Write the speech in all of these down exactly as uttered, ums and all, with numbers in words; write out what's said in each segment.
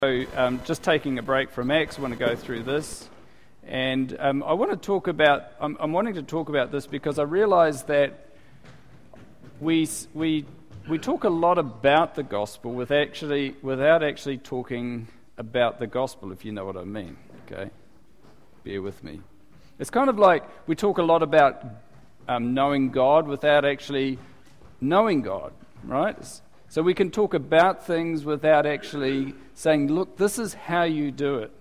So, um, just taking a break from Acts, I want to go through this, and um, I want to talk about. I'm, I'm wanting to talk about this because I realise that we we we talk a lot about the gospel with actually without actually talking about the gospel, if you know what I mean. Okay, bear with me. It's kind of like we talk a lot about um, knowing God without actually knowing God, right? So we can talk about things without actually saying, look, this is how you do it.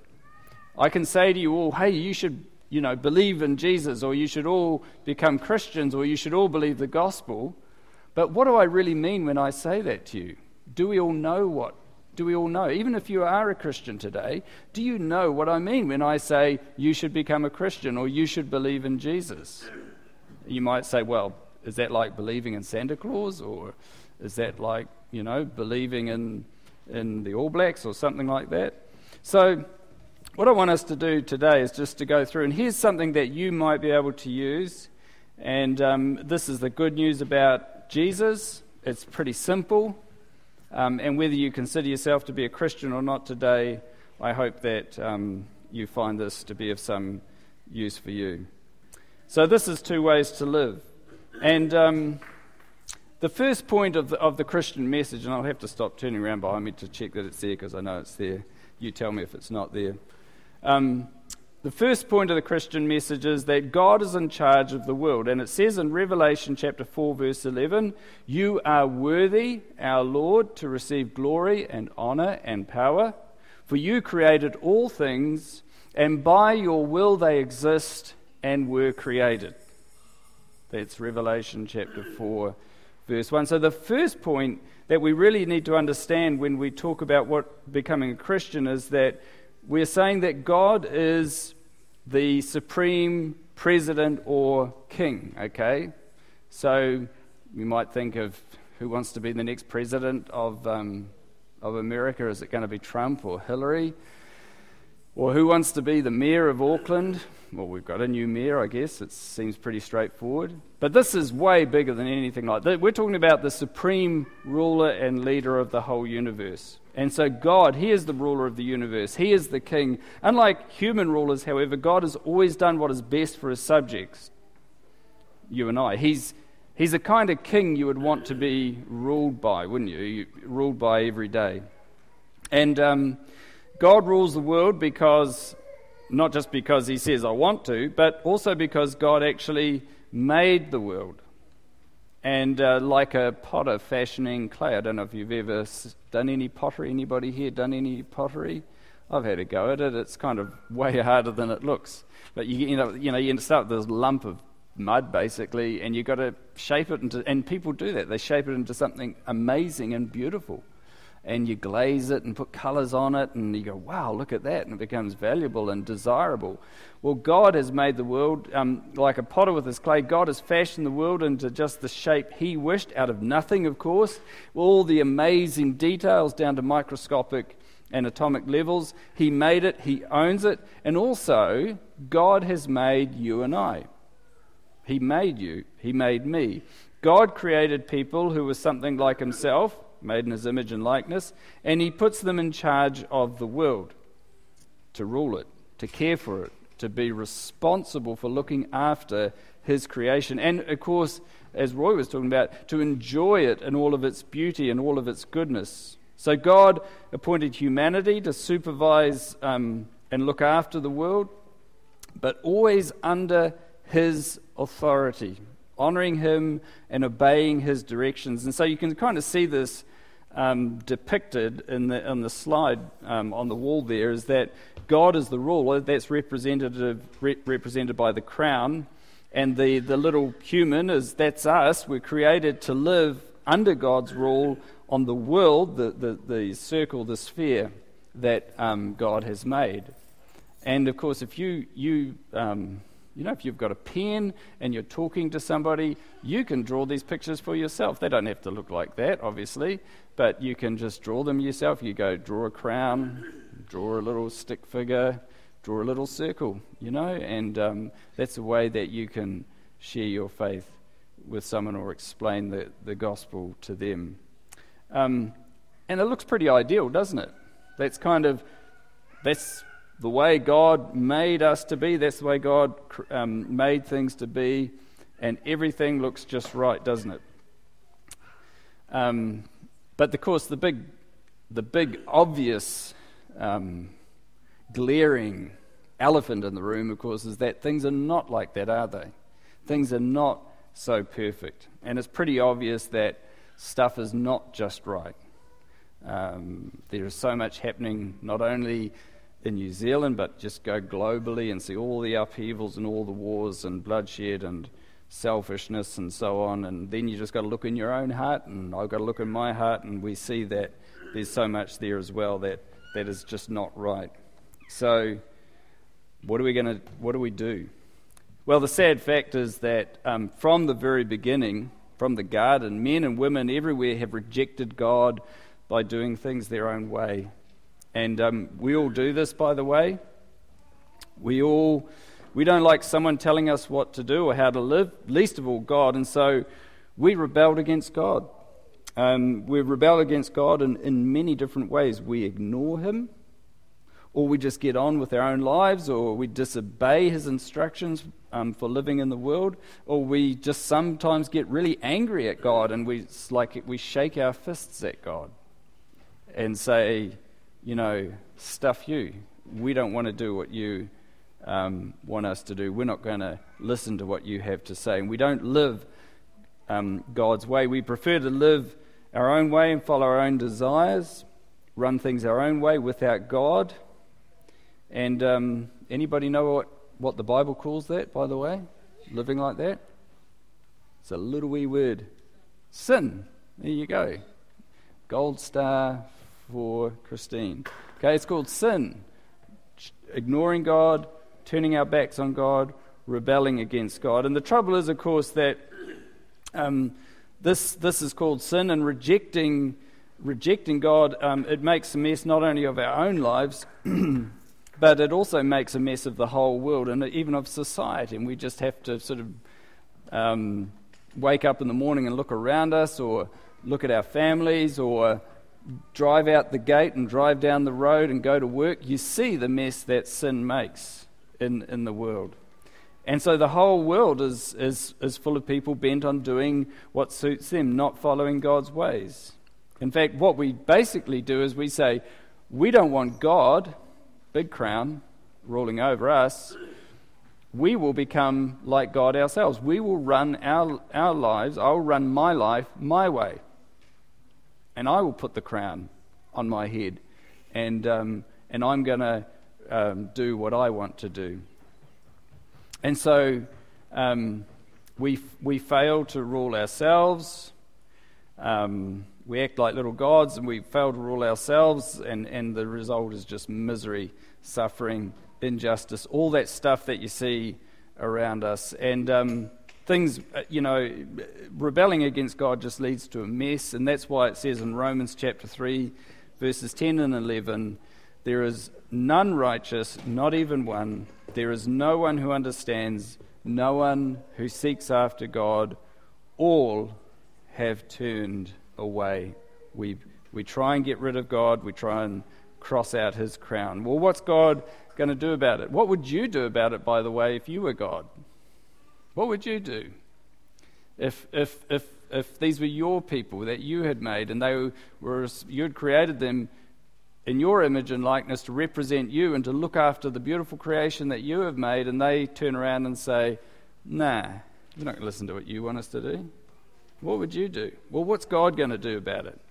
I can say to you all, hey, you should, you know, believe in Jesus, or you should all become Christians, or you should all believe the gospel. But what do I really mean when I say that to you? Do we all know what? Do we all know? Even if you are a Christian today, do you know what I mean when I say you should become a Christian or you should believe in Jesus? You might say, well, is that like believing in Santa Claus, or is that like, you know, believing in in the All Blacks or something like that? So what I want us to do today is just to go through, and here's something that you might be able to use. And um, this is the good news about Jesus. It's pretty simple. Um, and whether you consider yourself to be a Christian or not today, I hope that um, you find this to be of some use for you. So this is two ways to live. And um, the first point of the, of the Christian message, and I'll have to stop turning around behind me to check that it's there because I know it's there. You tell me if it's not there. Um, the first point of the Christian message is that God is in charge of the world. And it says in Revelation chapter four, verse eleven, "You are worthy, our Lord, to receive glory and honor and power, for you created all things, and by your will they exist and were created." That's Revelation chapter four, verse one. So the first point that we really need to understand when we talk about what becoming a Christian is that we're saying that God is the supreme president or king, okay? So you might think of who wants to be the next president of um, of America. Is it going to be Trump or Hillary? Or who wants to be the mayor of Auckland? Well, we've got a new mayor, I guess. It seems pretty straightforward. But this is way bigger than anything like that. We're talking about the supreme ruler and leader of the whole universe. And so God, He is the ruler of the universe. He is the king. Unlike human rulers, however, God has always done what is best for His subjects, you and I. He's He's the kind of king you would want to be ruled by, wouldn't you? you ruled by every day. And um, God rules the world because... not just because He says, I want to, but also because God actually made the world. And uh, like a potter fashioning clay, I don't know if you've ever done any pottery. Anybody here done any pottery? I've had a go at it. It's kind of way harder than it looks. But you, you know, you know, you start with this lump of mud, basically, and you've got to shape it into, and people do that. They shape it into something amazing and beautiful. And you glaze it and put colours on it, and you go, wow, look at that, and it becomes valuable and desirable. Well, God has made the world um, like a potter with his clay. God has fashioned the world into just the shape He wished, out of nothing, of course. All the amazing details down to microscopic and atomic levels. He made it, He owns it, and also God has made you and I. He made you, He made me. God created people who were something like Himself, made in His image and likeness, and He puts them in charge of the world, to rule it, to care for it, to be responsible for looking after His creation, and of course, as Roy was talking about, to enjoy it in all of its beauty and all of its goodness. So God appointed humanity to supervise um, and look after the world, but always under His authority, honouring Him and obeying His directions. And so you can kind of see this um, depicted in the in the slide um, on the wall there, is that God is the ruler. That's representative, re- represented by the crown, and the, the little human, is that's us. We're created to live under God's rule on the world, the, the, the circle, the sphere that um, God has made. And of course, if you... you um, You know, if you've got a pen and you're talking to somebody, you can draw these pictures for yourself. They don't have to look like that, obviously, but you can just draw them yourself. You go, draw a crown, draw a little stick figure, draw a little circle, you know, and um, that's a way that you can share your faith with someone or explain the, the gospel to them. Um, and it looks pretty ideal, doesn't it? That's kind of, that's the way God made us to be. That's the way God um, made things to be. And everything looks just right, doesn't it? Um, but of course, the big, the big obvious, um, glaring elephant in the room, of course, is that things are not like that, are they? Things are not so perfect. And it's pretty obvious that stuff is not just right. Um, there is so much happening, not only in New Zealand, but just go globally and see all the upheavals and all the wars and bloodshed and selfishness and so on. And then you just got to look in your own heart, and I've got to look in my heart, and we see that there's so much there as well that, that is just not right. So what are we going to, what do we do? Well, the sad fact is that um, from the very beginning, from the garden, men and women everywhere have rejected God by doing things their own way. And um, we all do this, by the way. We all, we don't like someone telling us what to do or how to live, least of all God, and so we rebelled against God. Um, we rebel against God in, in many different ways. We ignore Him, or we just get on with our own lives, or we disobey His instructions um, for living in the world, or we just sometimes get really angry at God, and we it's like we shake our fists at God and say, you know, stuff you. We don't want to do what you um, want us to do. We're not going to listen to what you have to say. And we don't live um, God's way. We prefer to live our own way and follow our own desires, run things our own way without God. And um, anybody know what, what the Bible calls that, by the way? Living like that? It's a little wee word. Sin. There you go. Gold star for Christine. Okay, it's called sin. Ignoring God, turning our backs on God, rebelling against God. And the trouble is, of course, that um, this this is called sin, and rejecting rejecting God, um, it makes a mess not only of our own lives, but it also makes a mess of the whole world and even of society. And we just have to sort of um, wake up in the morning and look around us, or look at our families, or drive out the gate and drive down the road and go to work. You see the mess that sin makes in, in the world. And so the whole world is, is, is full of people bent on doing what suits them, not following God's ways. In fact, what we basically do is we say, we don't want God, big crown, ruling over us. We will become like God ourselves. We will run our, our lives, I'll run my life my way. And I will put the crown on my head, and um, and I'm going to um, do what I want to do. And so um, we we fail to rule ourselves. Um, we act like little gods, and we fail to rule ourselves, and, and the result is just misery, suffering, injustice, all that stuff that you see around us. And um, things, you know, rebelling against God just leads to a mess, and that's why it says in Romans chapter three, verses ten and eleven, there is none righteous, not even one. There is no one who understands, no one who seeks after God. All have turned away. We we try and get rid of God. We try and cross out His crown. Well, what's God going to do about it? What would you do about it, by the way, if you were God? What would you do if if if if these were your people that you had made, and they were you had created them in your image and likeness to represent you and to look after the beautiful creation that you have made, and they turn around and say, "Nah, we're not going to listen to what you want us to do"? What would you do? Well, what's God going to do about it?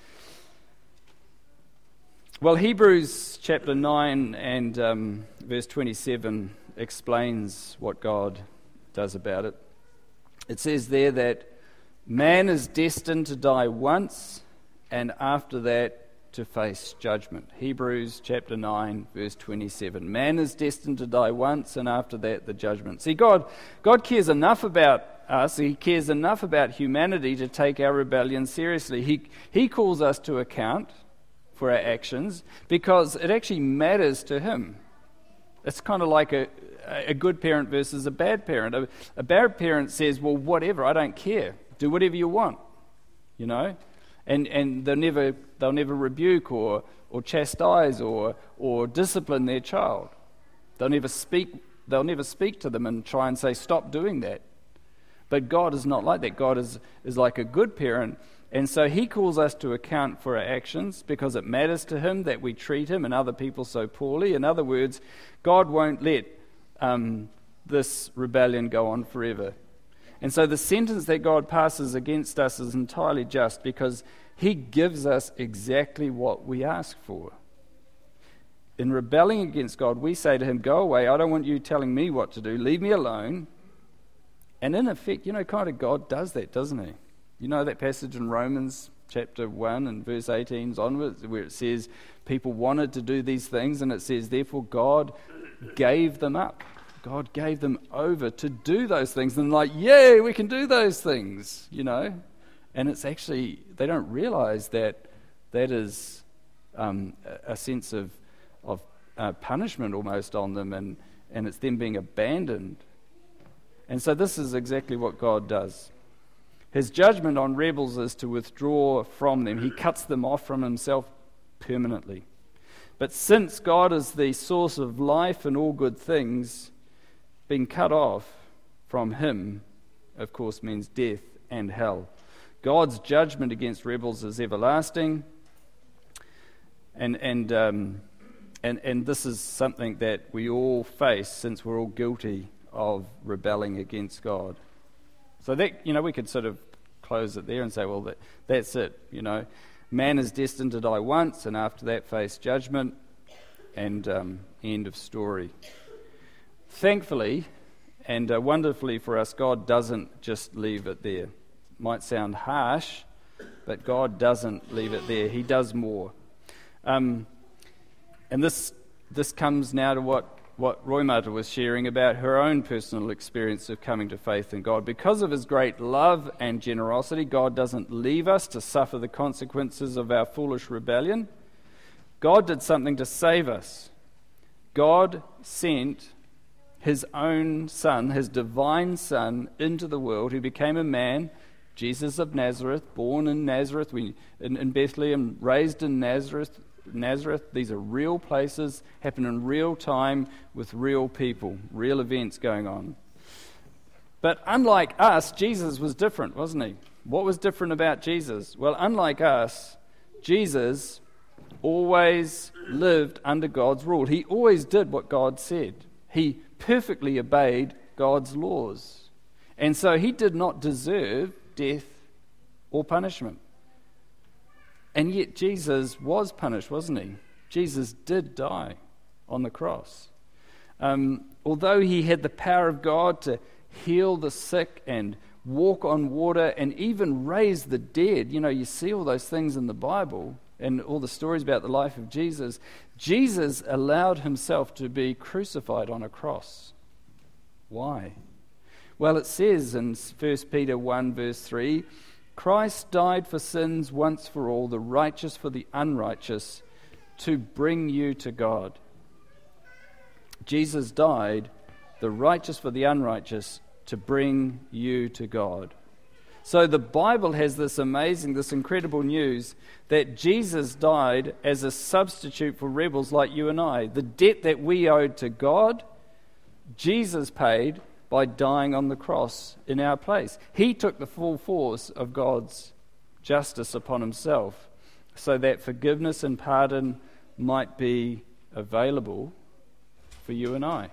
Well, Hebrews chapter nine and um, verse twenty-seven explains what God does about it. It says there that man is destined to die once, and after that to face judgment. Hebrews chapter nine verse twenty-seven. Man is destined to die once, and after that the judgment. See, God, God cares enough about us, He cares enough about humanity to take our rebellion seriously. He, he calls us to account for our actions because it actually matters to Him. It's kind of like a a good parent versus a bad parent. A, a bad parent says, well, whatever, I don't care. Do whatever you want, you know. And and they'll never they'll never rebuke or or chastise or or discipline their child. They'll never speak they'll never speak to them and try and say, stop doing that. But God is not like that. God is, is like a good parent. And so he calls us to account for our actions because it matters to him that we treat him and other people so poorly. In other words, God won't let um, this rebellion go on forever. And so the sentence that God passes against us is entirely just because he gives us exactly what we ask for. In rebelling against God, we say to him, go away, I don't want you telling me what to do, leave me alone. And in effect, you know, kind of God does that, doesn't he? You know that passage in Romans chapter one and verse eighteen onwards where it says people wanted to do these things, and it says, therefore God gave them up. God gave them over to do those things. And like, yay, we can do those things, you know. And it's actually, they don't realize that that is um, a sense of, of uh, punishment almost on them, and, and it's them being abandoned. And so this is exactly what God does. His judgment on rebels is to withdraw from them. He cuts them off from himself permanently. But since God is the source of life and all good things, being cut off from him, of course, means death and hell. God's judgment against rebels is everlasting, and and um, and and this is something that we all face since we're all guilty of rebelling against God. So that, you know, we could sort of close it there and say, well, that that's it. You know, man is destined to die once, and after that face judgment, and um, end of story. Thankfully, and uh, wonderfully for us, God doesn't just leave it there. It might sound harsh, but God doesn't leave it there. He does more. Um, and this this comes now to what, what Roy Mata was sharing about her own personal experience of coming to faith in God. Because of his great love and generosity, God doesn't leave us to suffer the consequences of our foolish rebellion. God did something to save us. God sent his own son, his divine son, into the world, who became a man, Jesus of Nazareth, born in Nazareth, we, in, in Bethlehem, raised in Nazareth. Nazareth, these are real places, happen in real time with real people, real events going on. But unlike us, Jesus was different, wasn't he? What was different about Jesus? Well, unlike us, Jesus always lived under God's rule. He always did what God said. He perfectly obeyed God's laws. And so he did not deserve death or punishment. And yet Jesus was punished, wasn't he? Jesus did die on the cross. Um, although he had the power of God to heal the sick and walk on water and even raise the dead, you know, you see all those things in the Bible and all the stories about the life of Jesus, Jesus allowed himself to be crucified on a cross. Why? Well, it says in First Peter one verse three, Christ died for sins once for all, the righteous for the unrighteous, to bring you to God. Jesus died, the righteous for the unrighteous, to bring you to God. So the Bible has this amazing, this incredible news that Jesus died as a substitute for rebels like you and I. The debt that we owed to God, Jesus paid by dying on the cross in our place. He took the full force of God's justice upon himself so that forgiveness and pardon might be available for you and I.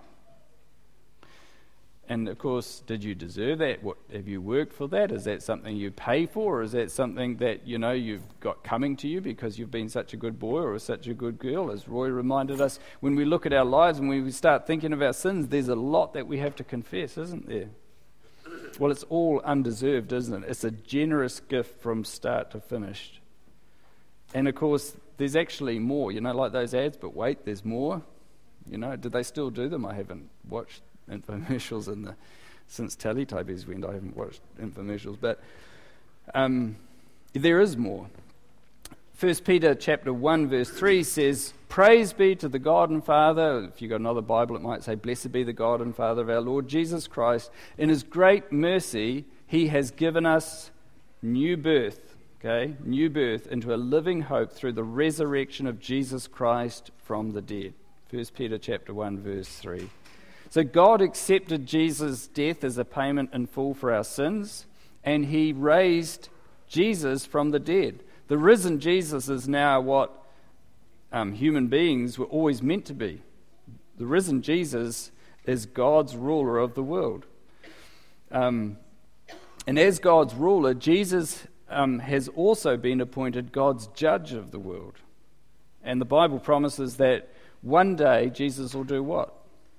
And of course, did you deserve that? What, have you worked for that? Is that something you pay for? Or is that something that, you know, you've got coming to you because you've been such a good boy or such a good girl? As Roy reminded us, when we look at our lives and when we start thinking of our sins, there's a lot that we have to confess, isn't there? Well, it's all undeserved, isn't it? It's a generous gift from start to finish. And of course, there's actually more, you know, like those ads, but wait, there's more. You know, did they still do them? I haven't watched infomercials in the since Teletubbies went. I haven't watched infomercials, but um, there is more. First Peter chapter one verse three says, "Praise be to the God and Father." If you've got another Bible, it might say, "Blessed be the God and Father of our Lord Jesus Christ. In His great mercy, He has given us new birth." okay, new birth into a living hope through the resurrection of Jesus Christ from the dead. First Peter chapter one, verse three. So God accepted Jesus' death as a payment in full for our sins, and he raised Jesus from the dead. The risen Jesus is now what um, human beings were always meant to be. The risen Jesus is God's ruler of the world. Um, and as God's ruler, Jesus um, has also been appointed God's judge of the world. And the Bible promises that one day Jesus will do what?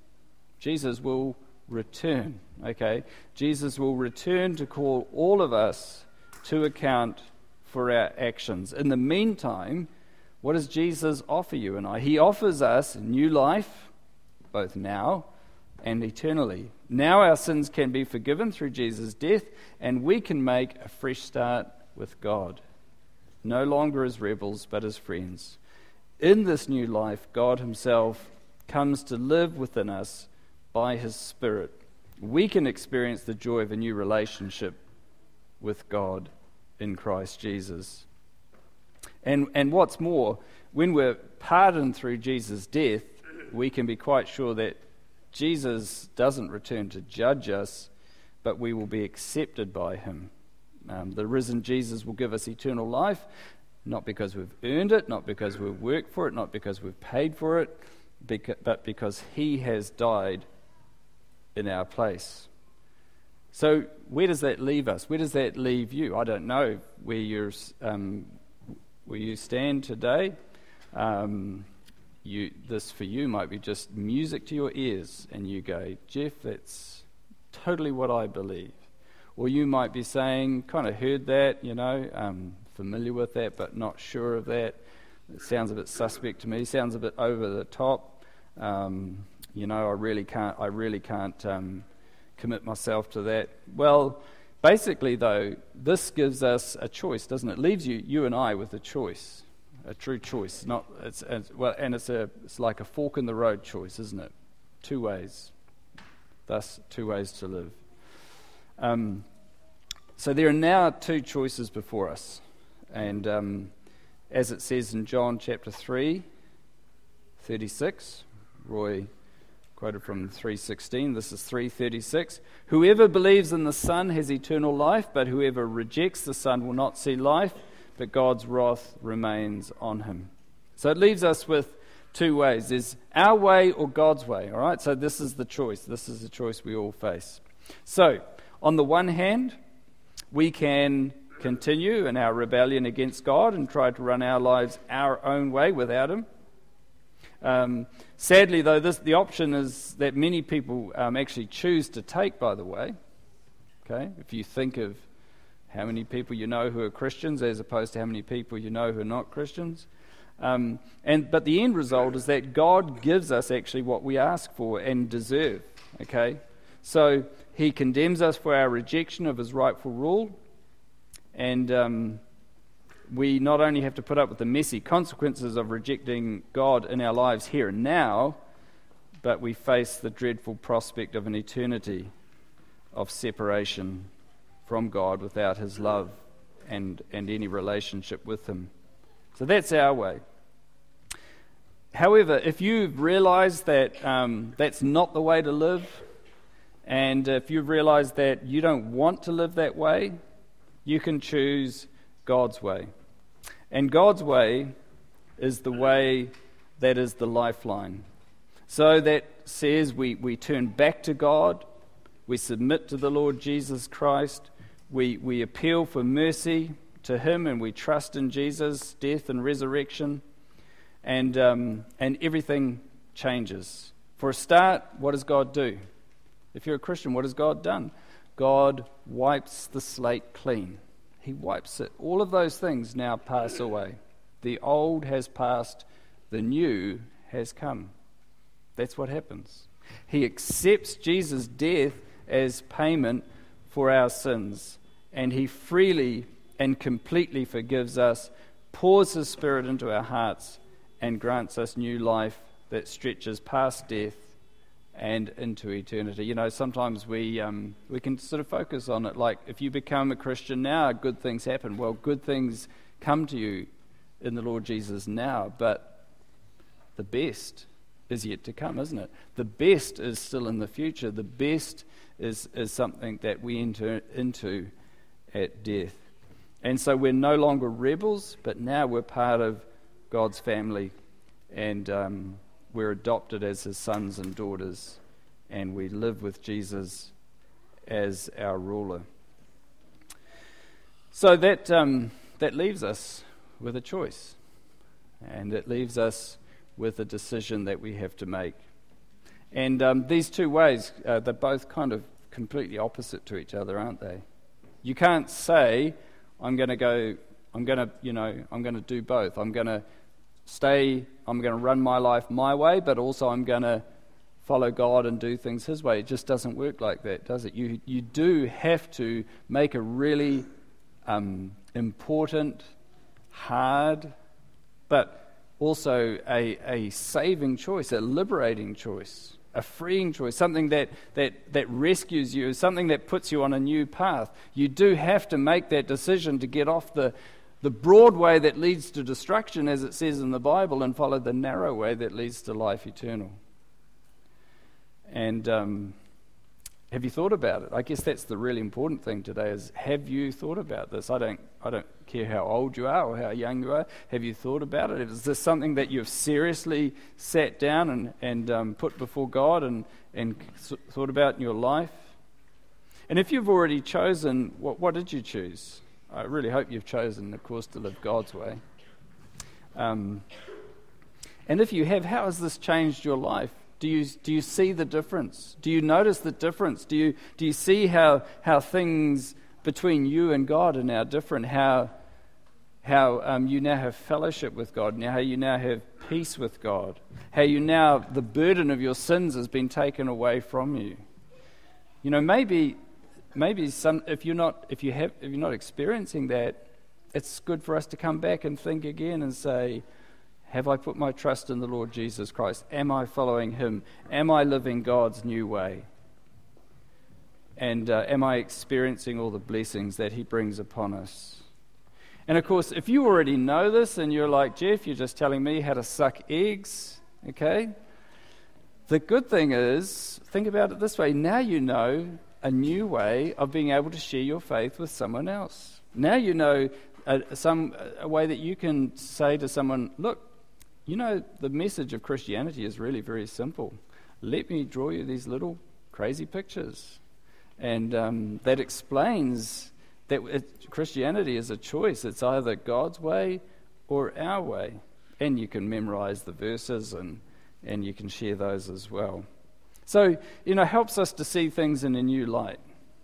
Jesus will return, okay? Jesus will return to call all of us to account for our actions. In the meantime, what does Jesus offer you and I? He offers us new life, both now and eternally. Now our sins can be forgiven through Jesus' death, and we can make a fresh start with God. No longer as rebels, but as friends. In this new life, God himself comes to live within us by his Spirit. We can experience the joy of a new relationship with God in Christ Jesus. And and what's more, when we're pardoned through Jesus' death, we can be quite sure that Jesus doesn't return to judge us, but we will be accepted by him. Um, the risen Jesus will give us eternal life, not because we've earned it, not because we've worked for it, not because we've paid for it, but because he has died in our place. So where does that leave us? Where does that leave you? I don't know where you're, um, where you stand today. Um, you, this for you might be just music to your ears, and you go, Jeff, that's totally what I believe. Or you might be saying, kind of heard that, you know, um, familiar with that, but not sure of that. It sounds a bit suspect to me. Sounds a bit over the top. Um, you know, I really can't. I really can't um, commit myself to that. Well, basically, though, this gives us a choice, doesn't it? It leaves you, you and I, with a choice, a true choice. Not it's, it's well, and it's a it's like a fork in the road choice, isn't it? Two ways. Thus, two ways to live. Um, so there are now two choices before us, and um, as it says in John chapter three, thirty-six, Roy quoted from three sixteen, this is three thirty-six. Whoever believes in the Son has eternal life, but whoever rejects the Son will not see life, but God's wrath remains on him. So it leaves us with two ways. There's our way or God's way, all right? So this is the choice. This is the choice we all face. So, on the one hand, we can continue in our rebellion against God and try to run our lives our own way without him. Um, sadly, though, this the option is that many people um, actually choose to take, by the way. Okay, if you think of how many people you know who are Christians as opposed to how many people you know who are not Christians. Um, and but the end result is that God gives us actually what we ask for and deserve. Okay, so he condemns us for our rejection of his rightful rule, and um, we not only have to put up with the messy consequences of rejecting God in our lives here and now, but we face the dreadful prospect of an eternity of separation from God without his love and, and any relationship with him. So that's our way. However, if you've realized that um, that's not the way to live, and if you've realized that you don't want to live that way, you can choose God's way. And God's way is the way that is the lifeline. So that says we, we turn back to God, we submit to the Lord Jesus Christ, we, we appeal for mercy to him, and we trust in Jesus' death and resurrection, and um, and everything changes. For a start, what does God do? If you're a Christian, what has God done? God wipes the slate clean. He wipes it. All of those things now pass away. The old has passed, the new has come. That's what happens. He accepts Jesus' death as payment for our sins, and he freely and completely forgives us, pours his Spirit into our hearts, and grants us new life that stretches past death and into eternity. You know, sometimes we um, we can sort of focus on it like, if you become a Christian now, good things happen. Well, good things come to you in the Lord Jesus now, but the best is yet to come, isn't it? The best is still in the future. The best is, is something that we enter into at death. And so we're no longer rebels, but now we're part of God's family, and um, we're adopted as his sons and daughters, and we live with Jesus as our ruler. So that um, that leaves us with a choice, and it leaves us with a decision that we have to make. And um, these two ways, uh, they're both kind of completely opposite to each other, aren't they? You can't say, I'm going to go, I'm going to, you know, I'm going to do both. I'm going to stay, I'm going to run my life my way, but also I'm going to follow God and do things his way. It just doesn't work like that, does it? You you do have to make a really um, important, hard, but also a, a saving choice, a liberating choice, a freeing choice, something that, that, that rescues you, something that puts you on a new path. You do have to make that decision to get off the, the broad way that leads to destruction, as it says in the Bible, and follow the narrow way that leads to life eternal. And um, have you thought about it? I guess that's the really important thing today, is have you thought about this? I don't I don't care how old you are or how young you are. Have you thought about it? Is this something that you've seriously sat down and, and um, put before God and, and thought about in your life? And if you've already chosen, what, what did you choose? I really hope you've chosen, of course, to live God's way. Um, and if you have, how has this changed your life? Do you do you see the difference? Do you notice the difference? Do you do you see how how things between you and God are now different? How how um, you now have fellowship with God? Now how you now have peace with God? How you now, the burden of your sins has been taken away from you? You know, maybe maybe some if you're not if you have if you're not experiencing that, it's good for us to come back and think again and say, have I put my trust in the Lord Jesus Christ? Am I following him? Am I living God's new way? And uh, am I experiencing all the blessings that he brings upon us? And of course, if you already know this and you're like, Jeff, you're just telling me how to suck eggs, okay? The good thing is, think about it this way. Now you know a new way of being able to share your faith with someone else. Now you know a, some, a way that you can say to someone, look, you know, the message of Christianity is really very simple. Let me draw you these little crazy pictures. And um, that explains that it, Christianity is a choice. It's either God's way or our way. And you can memorize the verses and, and you can share those as well. So, you know, it helps us to see things in a new light.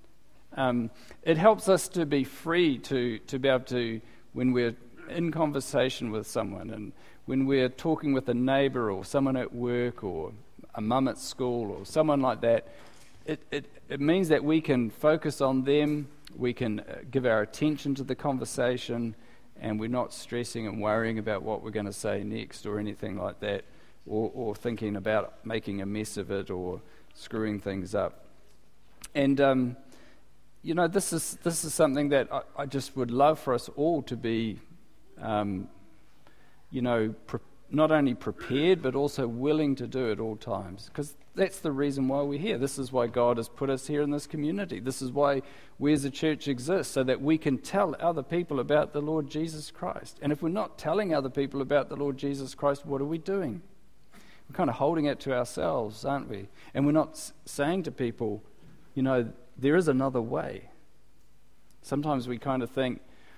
Um, it helps us to be free to, to be able to, when we're in conversation with someone and when we're talking with a neighbour or someone at work or a mum at school or someone like that, it, it, it means that we can focus on them, we can give our attention to the conversation, and we're not stressing and worrying about what we're going to say next or anything like that, or, or thinking about making a mess of it or screwing things up. And, um, you know, this is this is something that I, I just would love for us all to be Um, you know, pre- not only prepared, but also willing to do at all times. Because that's the reason why we're here. This is why God has put us here in this community. This is why we as a church exist, so that we can tell other people about the Lord Jesus Christ. And if we're not telling other people about the Lord Jesus Christ, what are we doing? We're kind of holding it to ourselves, aren't we? And we're not s- saying to people, you know, there is another way. Sometimes we kind of think,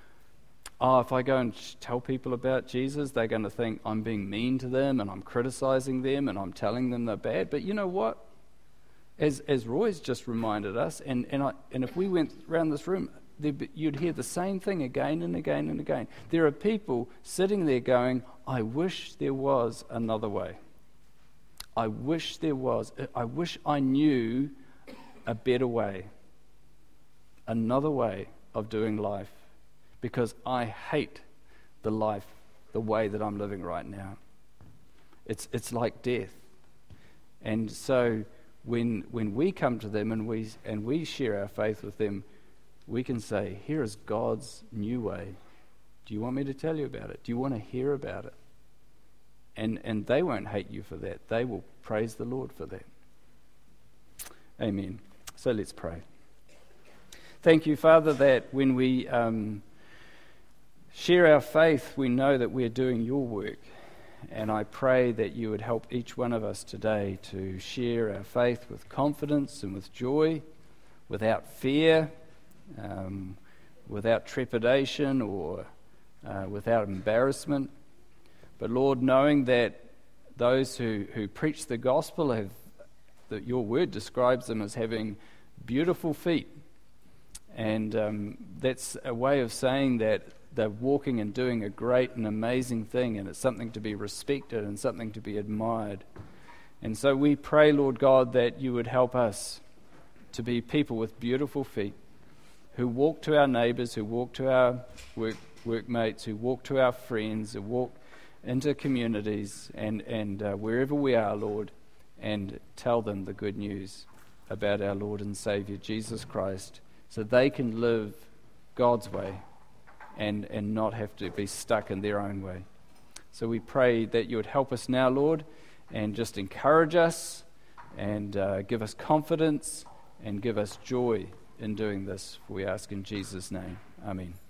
oh, if I go and tell people about Jesus, they're going to think I'm being mean to them and I'm criticizing them and I'm telling them they're bad. But you know what? As as Roy's just reminded us, and and, I, and if we went around this room, you'd hear the same thing again and again and again. There are people sitting there going, I wish there was another way. I wish there was. I wish I knew a better way. Another way of doing life. Because I hate the life, the way that I'm living right now. It's it's like death. And so when when we come to them and we and we share our faith with them, we can say, here is God's new way. Do you want me to tell you about it? Do you want to hear about it? And and they won't hate you for that. They will praise the Lord for that. Amen. So let's pray. Thank you, Father, that when we um, share our faith, we know that we're doing your work. And I pray that you would help each one of us today to share our faith with confidence and with joy, without fear, um, without trepidation or uh, without embarrassment. But Lord, knowing that those who, who preach the gospel have, that your word describes them as having beautiful feet. And um, that's a way of saying that they're walking and doing a great and amazing thing, and it's something to be respected and something to be admired. And so we pray, Lord God, that you would help us to be people with beautiful feet, who walk to our neighbours, who walk to our work, workmates, who walk to our friends, who walk into communities and, and uh, wherever we are, Lord, and tell them the good news about our Lord and Saviour, Jesus Christ, so they can live God's way and, and not have to be stuck in their own way. So we pray that you would help us now, Lord, and just encourage us and uh, give us confidence and give us joy in doing this. We ask in Jesus' name. Amen.